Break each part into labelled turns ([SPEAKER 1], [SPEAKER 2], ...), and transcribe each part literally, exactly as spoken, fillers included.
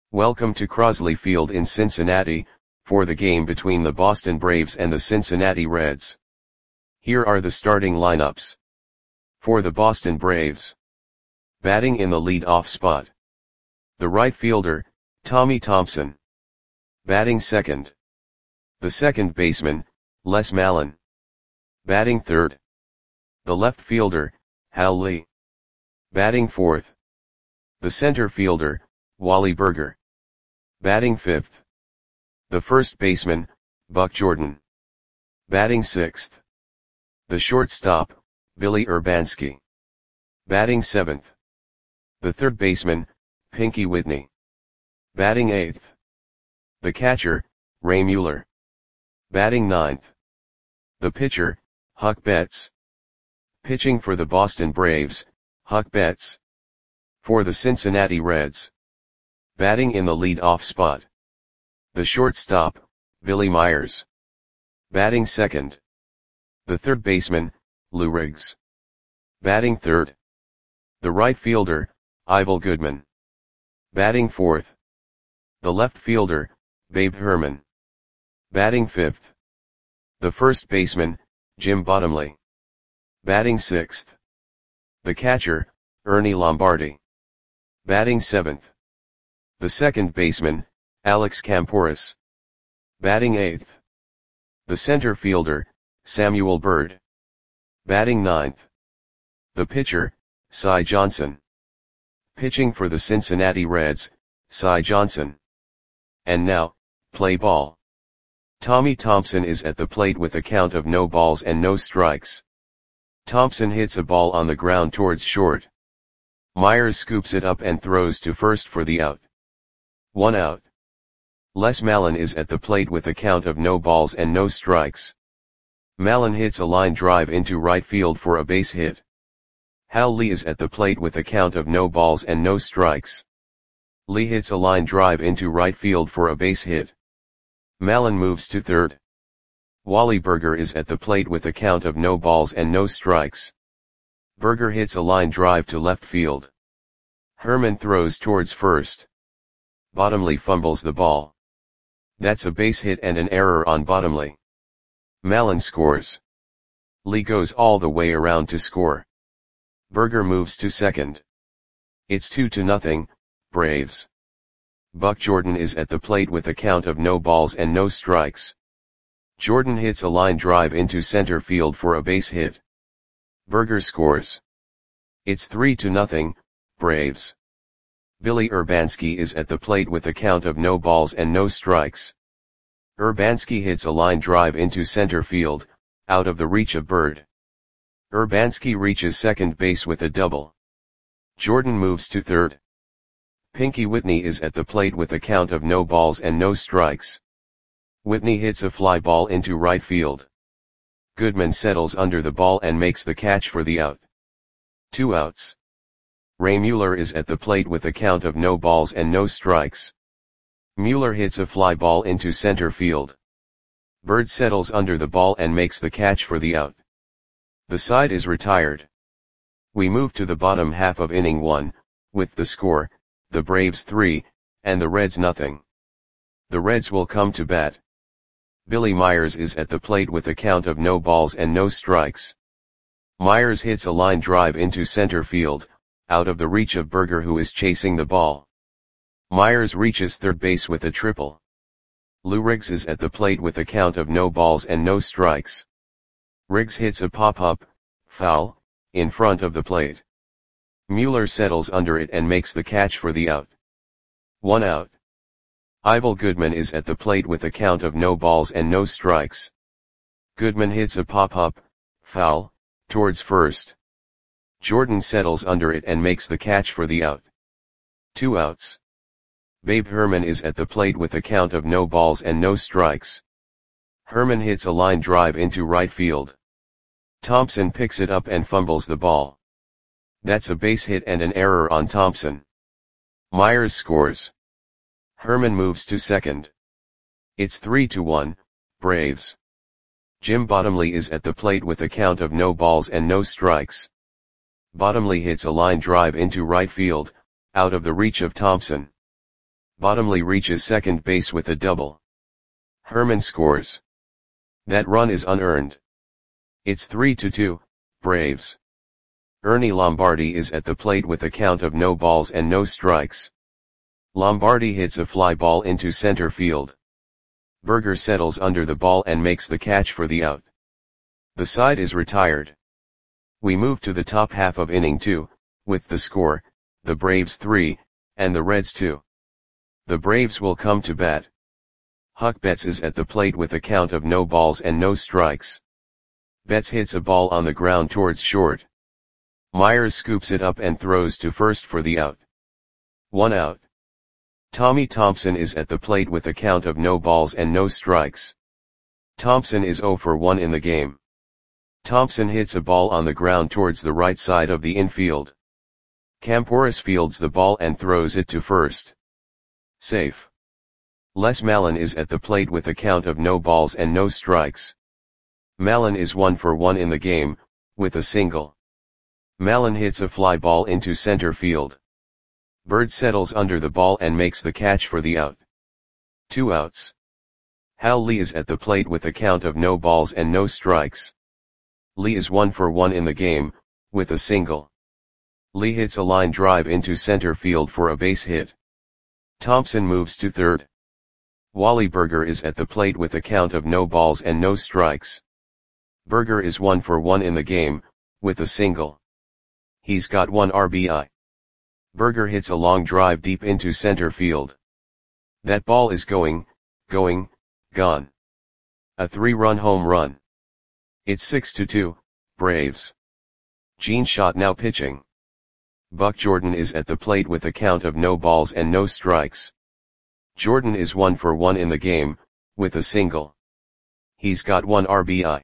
[SPEAKER 1] Welcome to Crosley Field in Cincinnati, for the game between the Boston Braves and the Cincinnati Reds. Here are the starting lineups. For the Boston Braves. Batting in the lead-off spot. The right fielder, Tommy Thompson. Batting second. The second baseman, Les Mallon. Batting third. The left fielder, Hal Lee. Batting fourth. The center fielder, Wally Burger. Batting fifth. The first baseman, Buck Jordan. Batting sixth. The shortstop, Billy Urbanski. Batting seventh. The third baseman, Pinky Whitney. Batting eighth. The catcher, Ray Mueller. Batting ninth. The pitcher, Huck Betts. Pitching for the Boston Braves, Huck Betts. For the Cincinnati Reds. Batting in the lead-off spot. The shortstop, Billy Myers. Batting second. The third baseman, Lou Riggs. Batting third. The right fielder, Ivel Goodman. Batting fourth. The left fielder, Babe Herman. Batting fifth. The first baseman, Jim Bottomley. Batting sixth. The catcher, Ernie Lombardi. Batting seventh. The second baseman, Alex Kamporis. Batting eighth. The center fielder, Samuel Bird. Batting ninth. The pitcher, Cy Johnson. Pitching for the Cincinnati Reds, Cy Johnson. And now, play ball. Tommy Thompson is at the plate with a count of no balls and no strikes. Thompson hits a ball on the ground towards short. Myers scoops it up and throws to first for the out. One out. Les Mallon is at the plate with a count of no balls and no strikes. Mallon hits a line drive into right field for a base hit. Hal Lee is at the plate with a count of no balls and no strikes. Lee hits a line drive into right field for a base hit. Mallon moves to third. Wally Burger is at the plate with a count of no balls and no strikes. Burger hits a line drive to left field. Herman throws towards first. Bottomley fumbles the ball. That's a base hit and an error on Bottomley. Mallon scores. Lee goes all the way around to score. Burger moves to second. It's two to nothing, Braves. Buck Jordan is at the plate with a count of no balls and no strikes. Jordan hits a line drive into center field for a base hit. Burger scores. It's three to nothing, Braves. Billy Urbanski is at the plate with a count of no balls and no strikes. Urbanski hits a line drive into center field, out of the reach of Bird. Urbanski reaches second base with a double. Jordan moves to third. Pinky Whitney is at the plate with a count of no balls and no strikes. Whitney hits a fly ball into right field. Goodman settles under the ball and makes the catch for the out. Two outs. Ray Mueller is at the plate with a count of no balls and no strikes. Mueller hits a fly ball into center field. Bird settles under the ball and makes the catch for the out. The side is retired. We move to the bottom half of inning one, with the score, the Braves three, and the Reds nothing. The Reds will come to bat. Billy Myers is at the plate with a count of no balls and no strikes. Myers hits a line drive into center field, out of the reach of Burger who is chasing the ball. Myers reaches third base with a triple. Lou Riggs is at the plate with a count of no balls and no strikes. Riggs hits a pop-up, foul, in front of the plate. Mueller settles under it and makes the catch for the out. One out. Ivel Goodman is at the plate with a count of no balls and no strikes. Goodman hits a pop-up, foul, towards first. Jordan settles under it and makes the catch for the out. Two outs. Babe Herman is at the plate with a count of no balls and no strikes. Herman hits a line drive into right field. Thompson picks it up and fumbles the ball. That's a base hit and an error on Thompson. Myers scores. Herman moves to second. It's three to one, Braves. Jim Bottomley is at the plate with a count of no balls and no strikes. Bottomley hits a line drive into right field, out of the reach of Thompson. Bottomley reaches second base with a double. Herman scores. That run is unearned. It's three to two, Braves. Ernie Lombardi is at the plate with a count of no balls and no strikes. Lombardi hits a fly ball into center field. Berger settles under the ball and makes the catch for the out. The side is retired. We move to the top half of inning two, with the score, the Braves three, and the Reds two. The Braves will come to bat. Huck Betts is at the plate with a count of no balls and no strikes. Betts hits a ball on the ground towards short. Myers scoops it up and throws to first for the out. One out. Tommy Thompson is at the plate with a count of no balls and no strikes. Thompson is oh for one in the game. Thompson hits a ball on the ground towards the right side of the infield. Camporis fields the ball and throws it to first. Safe. Les Mallon is at the plate with a count of no balls and no strikes. Mallon is one for one in the game, with a single. Mallon hits a fly ball into center field. Bird settles under the ball and makes the catch for the out. Two outs. Hal Lee is at the plate with a count of no balls and no strikes. Lee is one for one in the game, with a single. Lee hits a line drive into center field for a base hit. Thompson moves to third. Wally Berger is at the plate with a count of no balls and no strikes. Berger is one for one in the game, with a single. He's got one R B I. Berger hits a long drive deep into center field. That ball is going, going, gone. A three-run home run. It's six to two, Braves. Gene Schott now pitching. Buck Jordan is at the plate with a count of no balls and no strikes. Jordan is one for one in the game, with a single. He's got one R B I.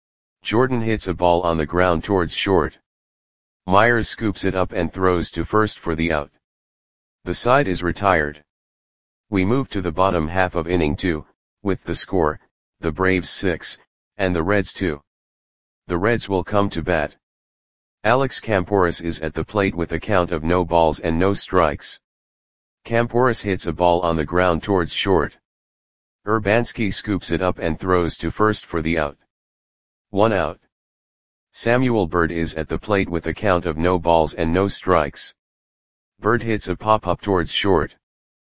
[SPEAKER 1] Jordan hits a ball on the ground towards short. Myers scoops it up and throws to first for the out. The side is retired. We move to the bottom half of inning two, with the score, the Braves six, and the Reds two. The Reds will come to bat. Alex Camporis is at the plate with a count of no balls and no strikes. Camporis hits a ball on the ground towards short. Urbanski scoops it up and throws to first for the out. One out. Samuel Bird is at the plate with a count of no balls and no strikes. Bird hits a pop-up towards short.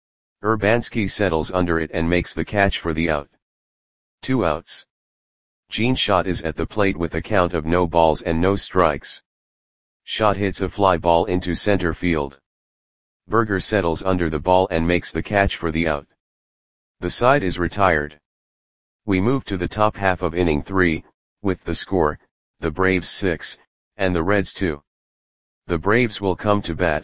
[SPEAKER 1] Urbanski settles under it and makes the catch for the out. Two outs. Gene Schott is at the plate with a count of no balls and no strikes. Schott hits a fly ball into center field. Berger settles under the ball and makes the catch for the out. The side is retired. We move to the top half of inning three, with the score, the Braves six, and the Reds two. The Braves will come to bat.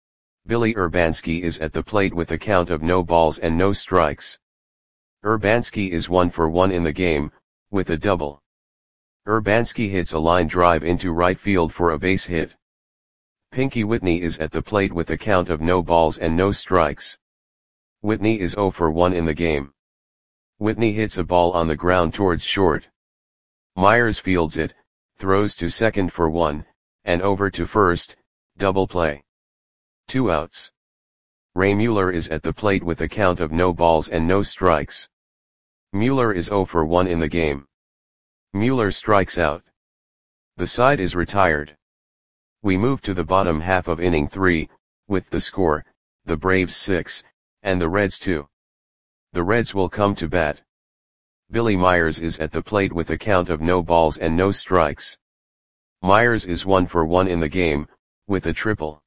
[SPEAKER 1] Billy Urbanski is at the plate with a count of no balls and no strikes. Urbanski is one for one in the game, with a double. Urbanski hits a line drive into right field for a base hit. Pinky Whitney is at the plate with a count of no balls and no strikes. Whitney is oh for one in the game. Whitney hits a ball on the ground towards short. Myers fields it, throws to second for one, and over to first, double play. Two outs. Ray Mueller is at the plate with a count of no balls and no strikes. Mueller is oh for one in the game. Mueller strikes out. The side is retired. We move to the bottom half of inning three, with the score, the Braves six, and the Reds two. The Reds will come to bat. Billy Myers is at the plate with a count of no balls and no strikes. Myers is one for one in the game, with a triple.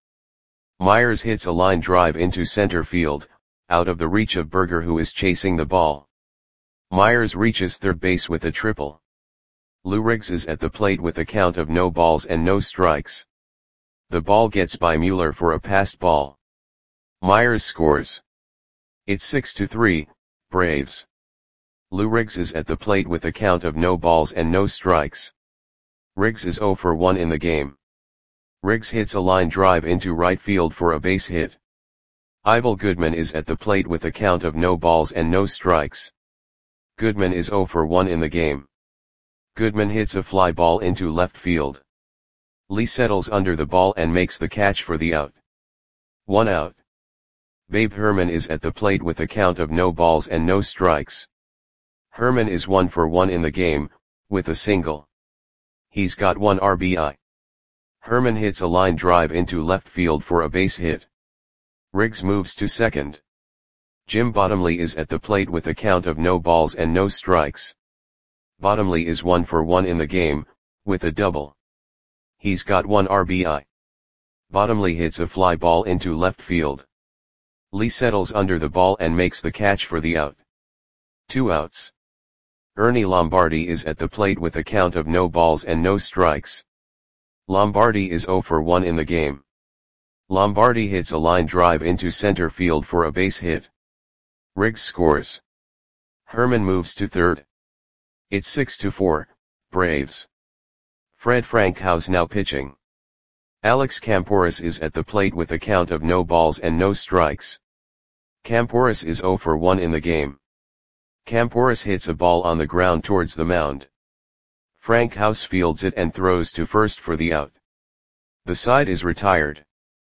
[SPEAKER 1] Myers hits a line drive into center field, out of the reach of Berger who is chasing the ball. Myers reaches third base with a triple. Lou Riggs is at the plate with a count of no balls and no strikes. The ball gets by Mueller for a passed ball. Myers scores. It's six to three, Braves. Lou Riggs is at the plate with a count of no balls and no strikes. Riggs is oh for one in the game. Riggs hits a line drive into right field for a base hit. Ivel Goodman is at the plate with a count of no balls and no strikes. Goodman is oh for one in the game. Goodman hits a fly ball into left field. Lee settles under the ball and makes the catch for the out. One out. Babe Herman is at the plate with a count of no balls and no strikes. Herman is one for one in the game, with a single. He's got one R B I. Herman hits a line drive into left field for a base hit. Riggs moves to second. Jim Bottomley is at the plate with a count of no balls and no strikes. Bottomley is one for one in the game, with a double. He's got one R B I. Bottomley hits a fly ball into left field. Lee settles under the ball and makes the catch for the out. Two outs. Ernie Lombardi is at the plate with a count of no balls and no strikes. Lombardi is zero for one in the game. Lombardi hits a line drive into center field for a base hit. Riggs scores. Herman moves to third. It's six to four, Braves. Fred Frankhouse now pitching. Alex Camporis is at the plate with a count of no balls and no strikes. Camporis is zero for one in the game. Camporis hits a ball on the ground towards the mound. Frankhouse fields it and throws to first for the out. The side is retired.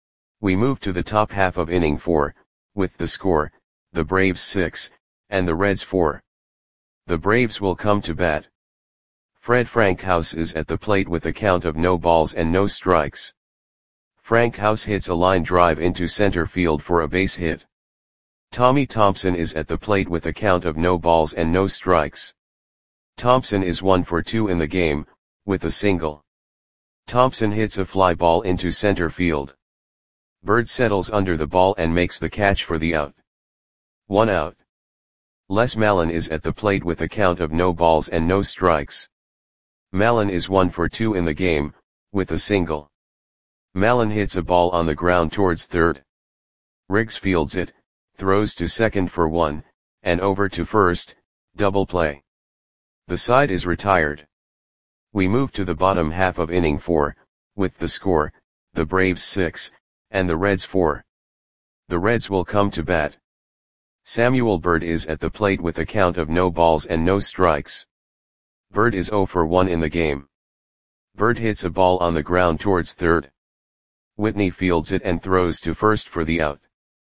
[SPEAKER 1] We move to the top half of inning four, with the score, the Braves six, and the Reds four. The Braves will come to bat. Fred Frankhouse is at the plate with a count of no balls and no strikes. Frankhouse hits a line drive into center field for a base hit. Tommy Thompson is at the plate with a count of no balls and no strikes. Thompson is one for two in the game, with a single. Thompson hits a fly ball into center field. Bird settles under the ball and makes the catch for the out. One out. Les Mallon is at the plate with a count of no balls and no strikes. Mallon is one for two in the game, with a single. Mallon hits a ball on the ground towards third. Riggs fields it, throws to second for one, and over to first, double play. The side is retired. We move to the bottom half of inning four, with the score, the Braves six, and the Reds four. The Reds will come to bat. Samuel Bird is at the plate with a count of no balls and no strikes. Bird is zero for one in the game. Bird hits a ball on the ground towards third. Whitney fields it and throws to first for the out.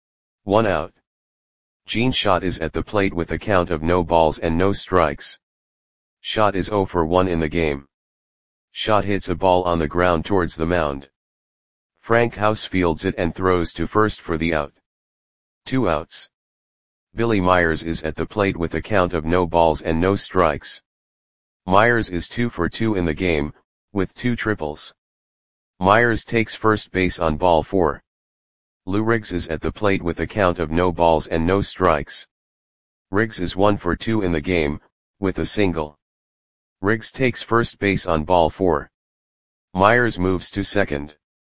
[SPEAKER 1] One out. Gene Schott is at the plate with a count of no balls and no strikes. Schott is zero for one in the game. Schott hits a ball on the ground towards the mound. Frankhouse fields it and throws to first for the out. Two outs. Billy Myers is at the plate with a count of no balls and no strikes. Myers is two for two in the game, with two triples. Myers takes first base on ball four. Lou Riggs is at the plate with a count of no balls and no strikes. Riggs is one for two in the game, with a single. Riggs takes first base on ball four. Myers moves to second.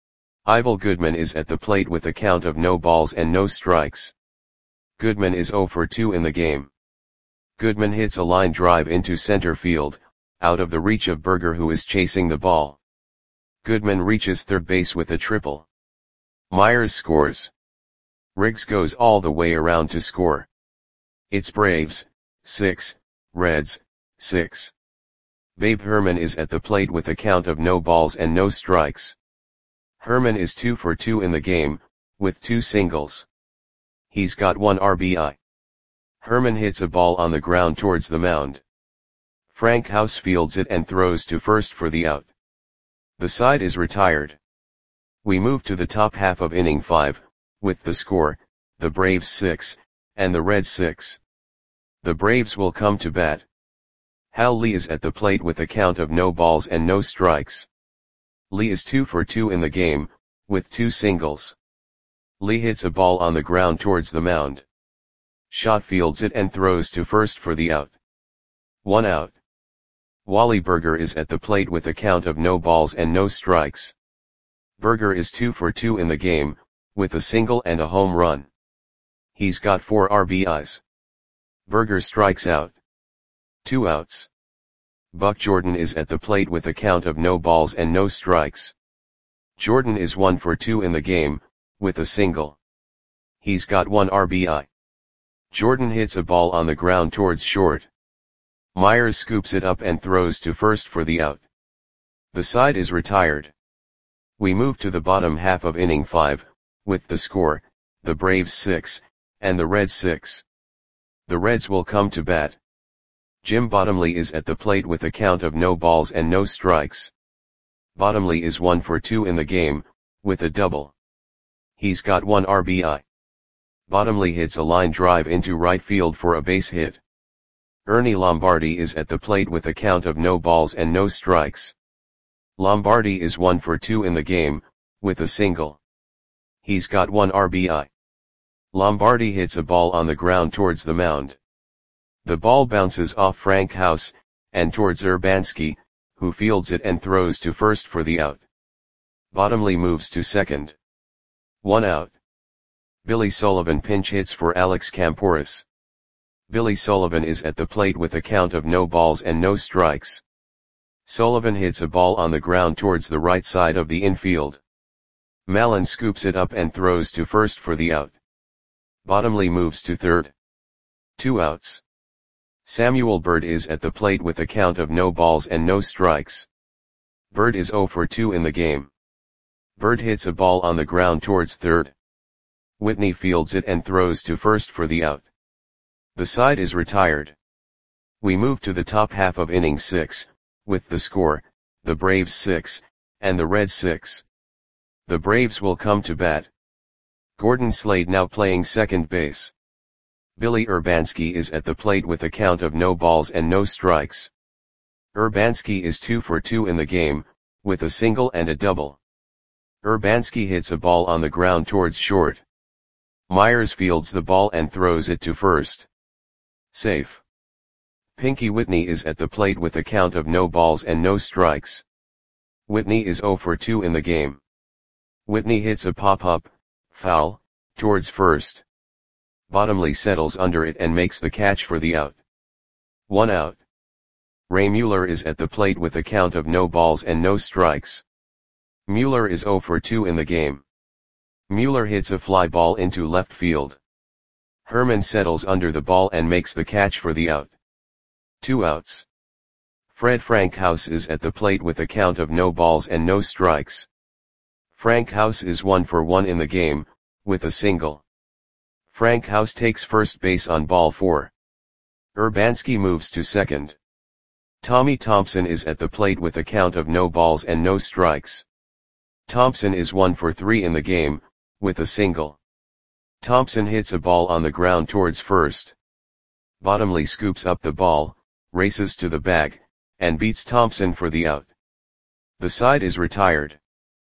[SPEAKER 1] Ivel Goodman is at the plate with a count of no balls and no strikes. Goodman is zero for two in the game. Goodman hits a line drive into center field, out of the reach of Berger, who is chasing the ball. Goodman reaches third base with a triple. Myers scores. Riggs goes all the way around to score. It's Braves, six, Reds, six. Babe Herman is at the plate with a count of no balls and no strikes. Herman is two for two in the game, with two singles. He's got one R B I. Herman hits a ball on the ground towards the mound. Frankhouse fields it and throws to first for the out. The side is retired. We move to the top half of inning five, with the score, the Braves six, and the Reds six. The Braves will come to bat. Hal Lee is at the plate with a count of no balls and no strikes. Lee is two for two in the game, with two singles. Lee hits a ball on the ground towards the mound. Schott fields it and throws to first for the out. One out. Wally Berger is at the plate with a count of no balls and no strikes. Berger is two for two in the game, with a single and a home run. He's got four R B Is. Berger strikes out. Two outs. Buck Jordan is at the plate with a count of no balls and no strikes. Jordan is one for two in the game, with a single. He's got one R B I. Jordan hits a ball on the ground towards short. Myers scoops it up and throws to first for the out. The side is retired. We move to the bottom half of inning five, with the score, the Braves six, and the Reds six. The Reds will come to bat. Jim Bottomley is at the plate with a count of no balls and no strikes. Bottomley is one for two in the game, with a double. He's got one R B I. Bottomley hits a line drive into right field for a base hit. Ernie Lombardi is at the plate with a count of no balls and no strikes. Lombardi is one for two in the game, with a single. He's got one R B I. Lombardi hits a ball on the ground towards the mound. The ball bounces off Frank House, and towards Urbanski, who fields it and throws to first for the out. Bottomley moves to second. One out. Billy Sullivan pinch hits for Alex Camporis. Billy Sullivan is at the plate with a count of no balls and no strikes. Sullivan hits a ball on the ground towards the right side of the infield. Mallon scoops it up and throws to first for the out. Bottomley moves to third. Two outs. Samuel Bird is at the plate with a count of no balls and no strikes. Bird is zero for two in the game. Bird hits a ball on the ground towards third. Whitney fields it and throws to first for the out. The side is retired. We move to the top half of inning six, with the score, the Braves six, and the Reds six. The Braves will come to bat. Gordon Slade now playing second base. Billy Urbanski is at the plate with a count of no balls and no strikes. Urbanski is two for two in the game, with a single and a double. Urbanski hits a ball on the ground towards short. Myers fields the ball and throws it to first. Safe. Pinky Whitney is at the plate with a count of no balls and no strikes. Whitney is zero for two in the game. Whitney hits a pop-up, foul, towards first. Bottomley settles under it and makes the catch for the out. One out. Ray Mueller is at the plate with a count of no balls and no strikes. Mueller is zero for two in the game. Mueller hits a fly ball into left field. Herman settles under the ball and makes the catch for the out. Two outs. Fred Frank House is at the plate with a count of no balls and no strikes. Frank House is one for one in the game, with a single. Frank House takes first base on ball four. Urbanski moves to second. Tommy Thompson is at the plate with a count of no balls and no strikes. Thompson is one for three in the game, with a single. Thompson hits a ball on the ground towards first. Bottomley scoops up the ball, races to the bag, and beats Thompson for the out. The side is retired.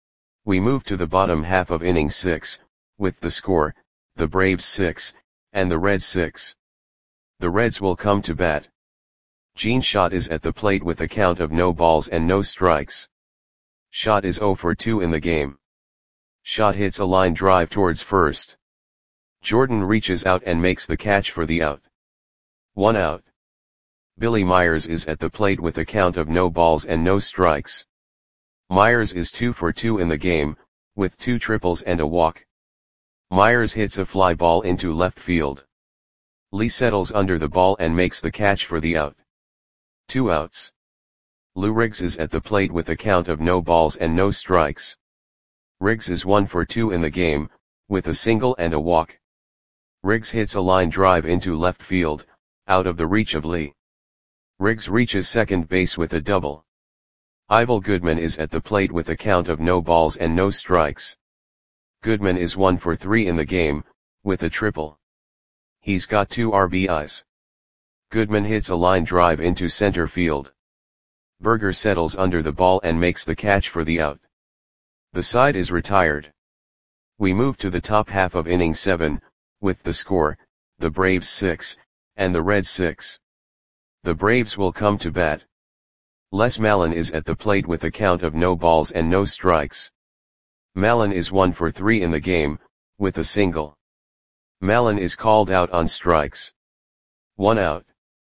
[SPEAKER 1] We move to the bottom half of inning six, with the score, the Braves six, and the Reds six. The Reds will come to bat. Gene Schott is at the plate with a count of no balls and no strikes. Schott is zero for two in the game. Schott hits a line drive towards first. Jordan reaches out and makes the catch for the out. One out. Billy Myers is at the plate with a count of no balls and no strikes. Myers is two for two in the game, with two triples and a walk. Myers hits a fly ball into left field. Lee settles under the ball and makes the catch for the out. Two outs. Lou Riggs is at the plate with a count of no balls and no strikes. Riggs is one for two in the game, with a single and a walk. Riggs hits a line drive into left field, out of the reach of Lee. Riggs reaches second base with a double. Ivel Goodman is at the plate with a count of no balls and no strikes. Goodman is one for three in the game, with a triple. He's got two R B Is. Goodman hits a line drive into center field. Berger settles under the ball and makes the catch for the out. The side is retired. We move to the top half of inning seven, with the score, the Braves six, and the Reds six. The Braves will come to bat. Les Mallon is at the plate with a count of no balls and no strikes. Mallon is one for three in the game, with a single. Mallon is called out on strikes. One out.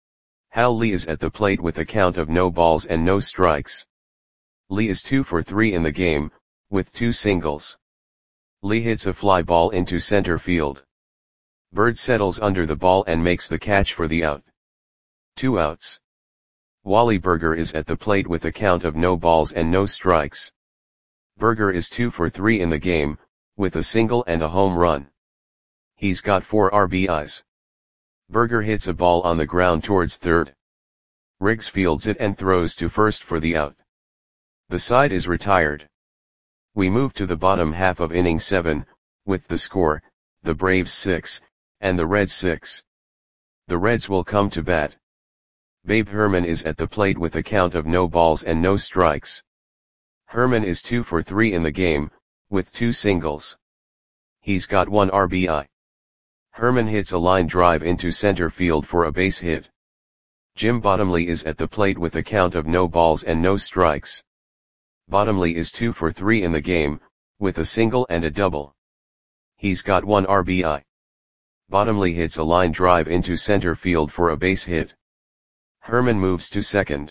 [SPEAKER 1] Hal Lee is at the plate with a count of no balls and no strikes. Lee is two for three in the game, with two singles. Lee hits a fly ball into center field. Bird settles under the ball and makes the catch for the out. Two outs. Wally Berger is at the plate with a count of no balls and no strikes. Berger is two for three in the game, with a single and a home run. He's got four R B Is. Berger hits a ball on the ground towards third. Riggs fields it and throws to first for the out. The side is retired. We move to the bottom half of inning seven, with the score, the Braves six, and the Reds six. The Reds will come to bat. Babe Herman is at the plate with a count of no balls and no strikes. Herman is two for three in the game, with two singles. He's got one R B I. Herman hits a line drive into center field for a base hit. Jim Bottomley is at the plate with a count of no balls and no strikes. Bottomley is two for three in the game, with a single and a double. He's got one R B I. Bottomley hits a line drive into center field for a base hit. Herman moves to second.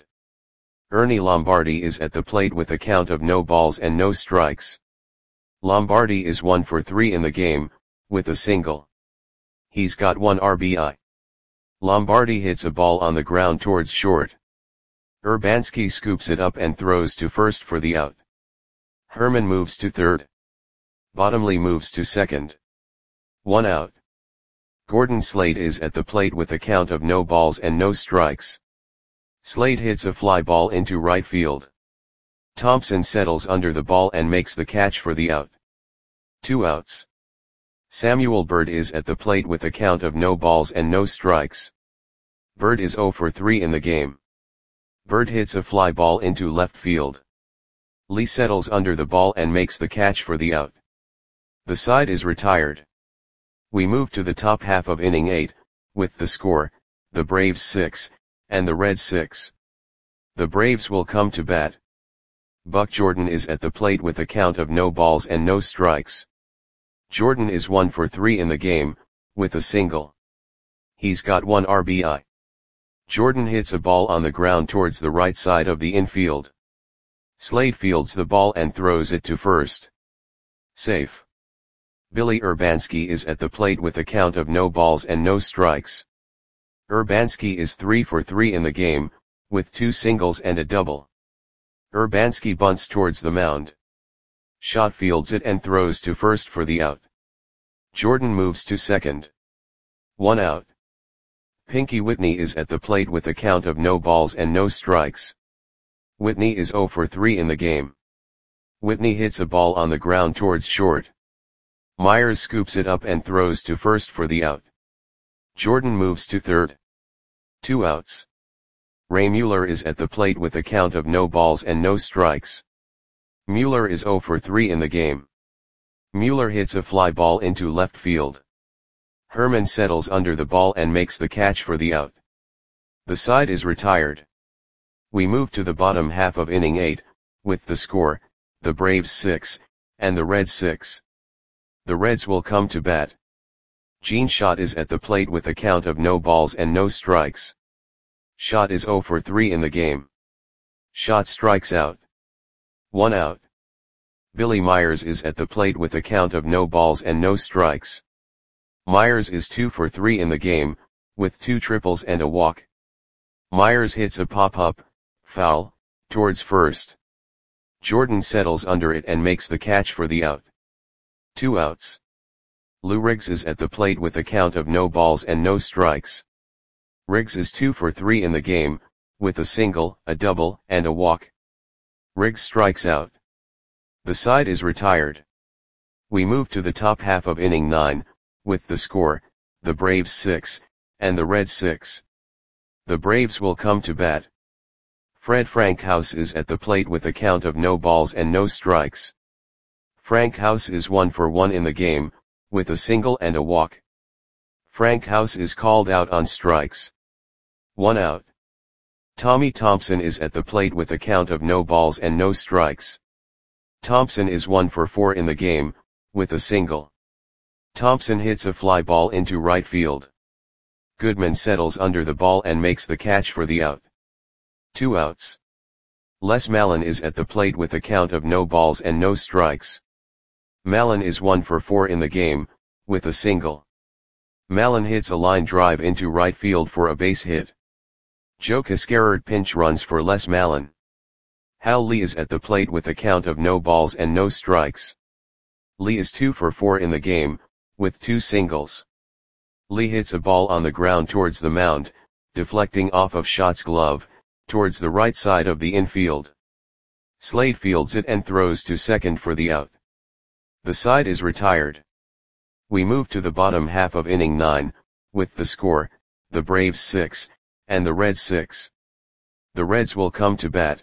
[SPEAKER 1] Ernie Lombardi is at the plate with a count of no balls and no strikes. Lombardi is one for three in the game, with a single. He's got one R B I. Lombardi hits a ball on the ground towards short. Urbanski scoops it up and throws to first for the out. Herman moves to third. Bottomley moves to second. One out. Gordon Slade is at the plate with a count of no balls and no strikes. Slade hits a fly ball into right field. Thompson settles under the ball and makes the catch for the out. Two outs. Samuel Bird is at the plate with a count of no balls and no strikes. Bird is zero for three in the game. Bird hits a fly ball into left field. Lee settles under the ball and makes the catch for the out. The side is retired. We move to the top half of inning eight, with the score, the Braves six, and the Reds six. The Braves will come to bat. Buck Jordan is at the plate with a count of no balls and no strikes. Jordan is one for three in the game, with a single. He's got one R B I. Jordan hits a ball on the ground towards the right side of the infield. Slade fields the ball and throws it to first. Safe. Billy Urbanski is at the plate with a count of no balls and no strikes. Urbanski is three for three in the game, with two singles and a double. Urbanski bunts towards the mound. Schott fields it and throws to first for the out. Jordan moves to second. One out. Pinky Whitney is at the plate with a count of no balls and no strikes. Whitney is zero for three in the game. Whitney hits a ball on the ground towards short. Myers scoops it up and throws to first for the out. Jordan moves to third. Two outs. Ray Mueller is at the plate with a count of no balls and no strikes. Mueller is zero for three in the game. Mueller hits a fly ball into left field. Herman settles under the ball and makes the catch for the out. The side is retired. We move to the bottom half of inning eight, with the score, the Braves six, and the Reds six. The Reds will come to bat. Gene Schott is at the plate with a count of no balls and no strikes. Schott is zero for three in the game. Schott strikes out. One out. Billy Myers is at the plate with a count of no balls and no strikes. Myers is two for three in the game, with two triples and a walk. Myers hits a pop-up, foul, towards first. Jordan settles under it and makes the catch for the out. Two outs. Lou Riggs is at the plate with a count of no balls and no strikes. Riggs is two for three in the game, with a single, a double, and a walk. Riggs strikes out. The side is retired. We move to the top half of inning nine, with the score, the Braves six, and the Reds six. The Braves will come to bat. Fred Frankhouse is at the plate with a count of no balls and no strikes. Frankhouse is one for one in the game, with a single and a walk. Frankhouse is called out on strikes. One out. Tommy Thompson is at the plate with a count of no balls and no strikes. Thompson is one for four in the game, with a single. Thompson hits a fly ball into right field. Goodman settles under the ball and makes the catch for the out. Two outs. Les Mallon is at the plate with a count of no balls and no strikes. Mallon is one for four in the game, with a single. Mallon hits a line drive into right field for a base hit. Joe Cascarard pinch runs for Les Mallon. Hal Lee is at the plate with a count of no balls and no strikes. Lee is two for four in the game, with two singles. Lee hits a ball on the ground towards the mound, deflecting off of Schott's glove, towards the right side of the infield. Slade fields it and throws to second for the out. The side is retired. We move to the bottom half of inning nine, with the score, the Braves six, and the Reds six. The Reds will come to bat.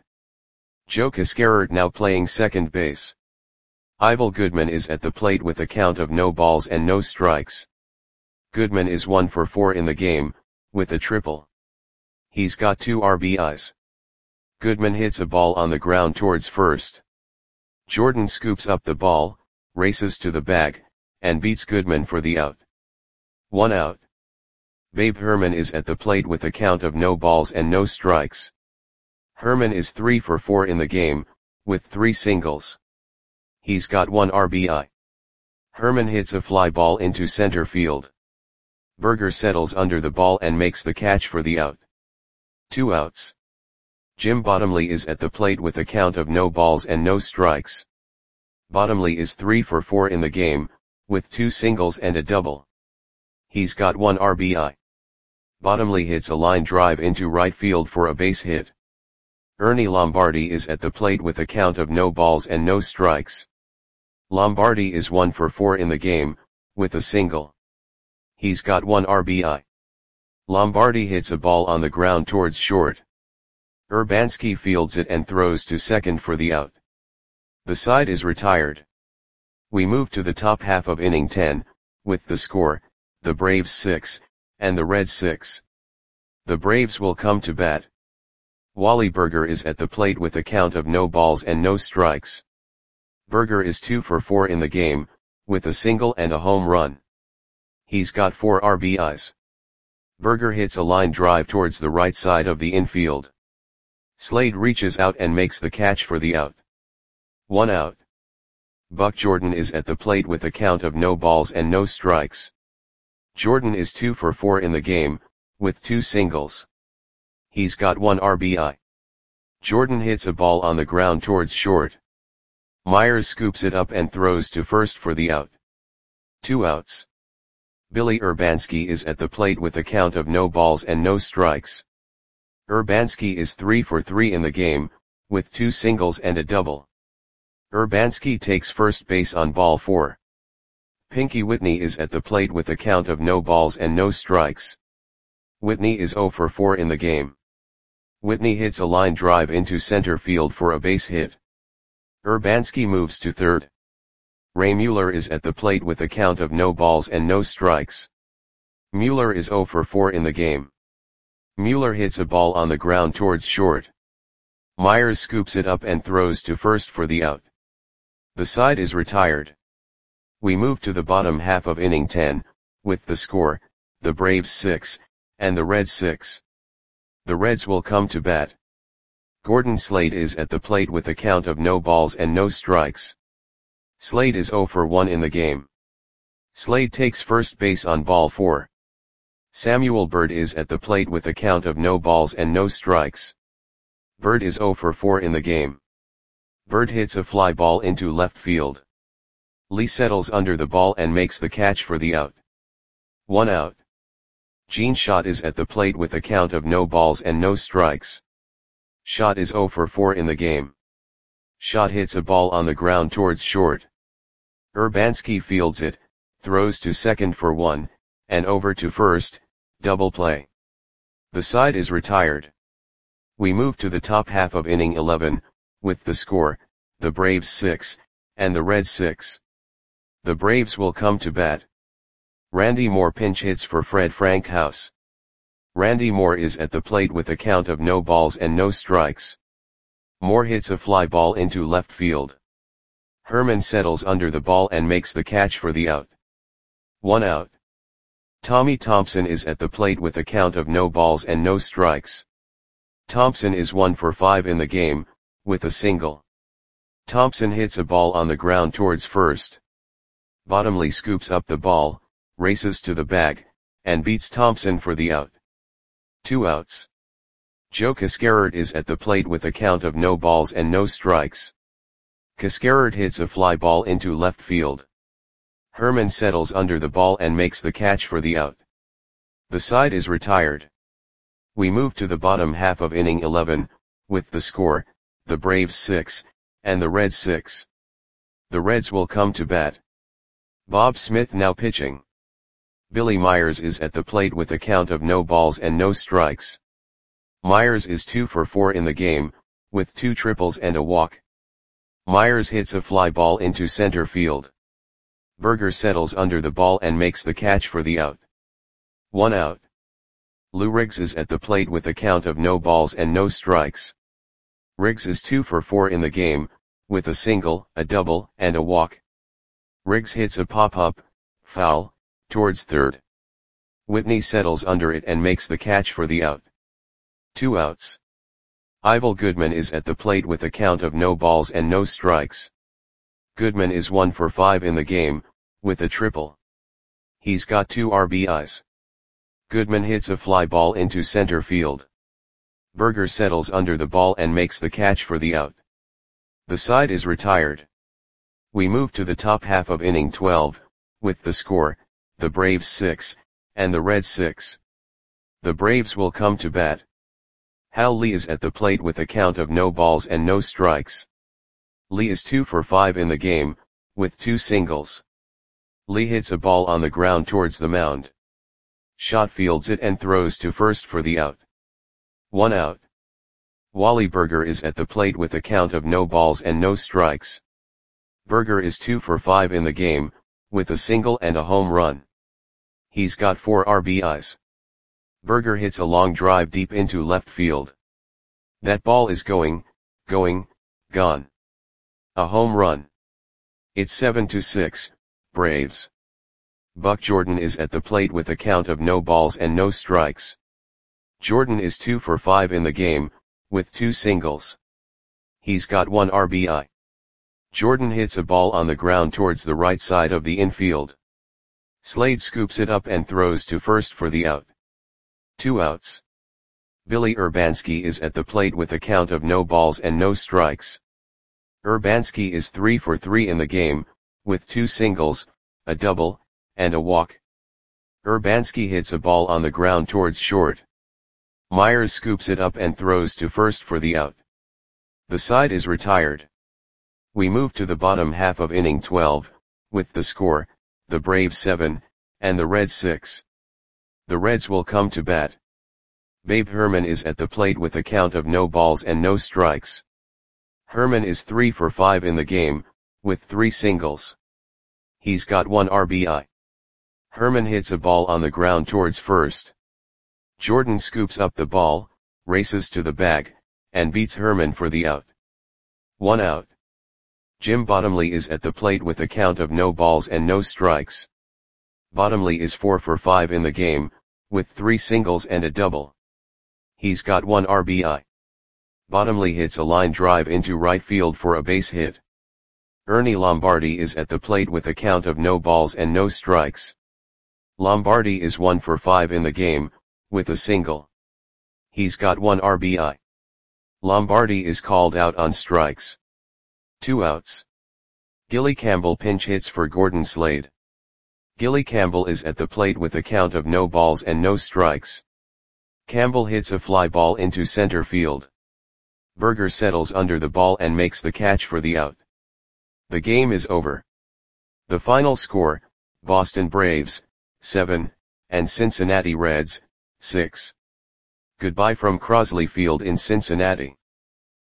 [SPEAKER 1] Joe Cascarert now playing second base. Ivel Goodman is at the plate with a count of no balls and no strikes. Goodman is one for four in the game, with a triple. He's got two R B Is. Goodman hits a ball on the ground towards first. Jordan scoops up the ball, races to the bag, and beats Goodman for the out. One out. Babe Herman is at the plate with a count of no balls and no strikes. Herman is three for four in the game, with three singles. He's got one R B I. Herman hits a fly ball into center field. Berger settles under the ball and makes the catch for the out. Two outs. Jim Bottomley is at the plate with a count of no balls and no strikes. Bottomley is three for four in the game, with two singles and a double. He's got one R B I. Bottomley hits a line drive into right field for a base hit. Ernie Lombardi is at the plate with a count of no balls and no strikes. Lombardi is one for four in the game, with a single. He's got one R B I. Lombardi hits a ball on the ground towards short. Urbanski fields it and throws to second for the out. The side is retired. We move to the top half of inning ten, with the score, the Braves six, and the Reds six. The Braves will come to bat. Wally Berger is at the plate with a count of no balls and no strikes. Berger is two for four in the game, with a single and a home run. He's got four R B Is. Berger hits a line drive towards the right side of the infield. Slade reaches out and makes the catch for the out. One out. Buck Jordan is at the plate with a count of no balls and no strikes. Jordan is two for four in the game, with two singles. He's got one R B I. Jordan hits a ball on the ground towards short. Myers scoops it up and throws to first for the out. Two outs. Billy Urbanski is at the plate with a count of no balls and no strikes. Urbanski is three for three in the game, with two singles and a double. Urbanski takes first base on ball four. Pinky Whitney is at the plate with a count of no balls and no strikes. Whitney is zero for four in the game. Whitney hits a line drive into center field for a base hit. Urbanski moves to third. Ray Mueller is at the plate with a count of no balls and no strikes. Mueller is zero for four in the game. Mueller hits a ball on the ground towards short. Myers scoops it up and throws to first for the out. The side is retired. We move to the bottom half of inning ten, with the score, the Braves six, and the Reds six. The Reds will come to bat. Gordon Slade is at the plate with a count of no balls and no strikes. Slade is zero for one in the game. Slade takes first base on ball four. Samuel Bird is at the plate with a count of no balls and no strikes. Bird is zero for four in the game. Bird hits a fly ball into left field. Lee settles under the ball and makes the catch for the out. One out. Gene Schott is at the plate with a count of no balls and no strikes. Schott is zero for four in the game. Schott hits a ball on the ground towards short. Urbanski fields it, throws to second for one, and over to first, double play. The side is retired. We move to the top half of inning eleven, with the score, the Braves six, and the Reds six. The Braves will come to bat. Randy Moore pinch hits for Fred Frankhouse. Randy Moore is at the plate with a count of no balls and no strikes. Moore hits a fly ball into left field. Herman settles under the ball and makes the catch for the out. One out. Tommy Thompson is at the plate with a count of no balls and no strikes. Thompson is one for five in the game, with a single. Thompson hits a ball on the ground towards first. Bottomley scoops up the ball, races to the bag, and beats Thompson for the out. Two outs. Joe Cascarert is at the plate with a count of no balls and no strikes. Cascarert hits a fly ball into left field. Herman settles under the ball and makes the catch for the out. The side is retired. We move to the bottom half of inning eleven, with the score, the Braves six, and the Reds six. The Reds will come to bat. Bob Smith now pitching. Billy Myers is at the plate with a count of no balls and no strikes. Myers is two for four in the game, with two triples and a walk. Myers hits a fly ball into center field. Berger settles under the ball and makes the catch for the out. One out. Lou Riggs is at the plate with a count of no balls and no strikes. Riggs is two for four in the game, with a single, a double, and a walk. Riggs hits a pop-up, foul, towards third. Whitney settles under it and makes the catch for the out. Two outs. Ivel Goodman is at the plate with a count of no balls and no strikes. Goodman is one for five in the game, with a triple. He's got two R B Is. Goodman hits a fly ball into center field. Berger settles under the ball and makes the catch for the out. The side is retired. We move to the top half of inning twelve, with the score, the Braves six, and the Reds six. The Braves will come to bat. Hal Lee is at the plate with a count of no balls and no strikes. Lee is two for five in the game, with two singles. Lee hits a ball on the ground towards the mound. Schott fields it and throws to first for the out. One out. Wally Berger is at the plate with a count of no balls and no strikes. Berger is two for five in the game, with a single and a home run. He's got four R B Is. Berger hits a long drive deep into left field. That ball is going, going, gone. A home run. It's seven to six, Braves. Buck Jordan is at the plate with a count of no balls and no strikes. Jordan is two for five in the game, with two singles. He's got one R B I. Jordan hits a ball on the ground towards the right side of the infield. Slade scoops it up and throws to first for the out. Two outs. Billy Urbanski is at the plate with a count of no balls and no strikes. Urbanski is three for three in the game, with two singles, a double, and a walk. Urbanski hits a ball on the ground towards short. Myers scoops it up and throws to first for the out. The side is retired. We move to the bottom half of inning twelve, with the score, the Braves seven, and the Reds six. The Reds will come to bat. Babe Herman is at the plate with a count of no balls and no strikes. Herman is three for five in the game, with three singles. He's got one R B I. Herman hits a ball on the ground towards first. Jordan scoops up the ball, races to the bag, and beats Herman for the out. One out. Jim Bottomley is at the plate with a count of no balls and no strikes. Bottomley is four for five in the game, with three singles and a double. He's got one R B I. Bottomley hits a line drive into right field for a base hit. Ernie Lombardi is at the plate with a count of no balls and no strikes. Lombardi is one for five in the game, with a single. He's got one R B I. Lombardi is called out on strikes. Two outs. Gilly Campbell pinch hits for Gordon Slade. Gilly Campbell is at the plate with a count of no balls and no strikes. Campbell hits a fly ball into center field. Berger settles under the ball and makes the catch for the out. The game is over. The final score, Boston Braves, seven, and Cincinnati Reds, six. Goodbye from Crosley Field in Cincinnati.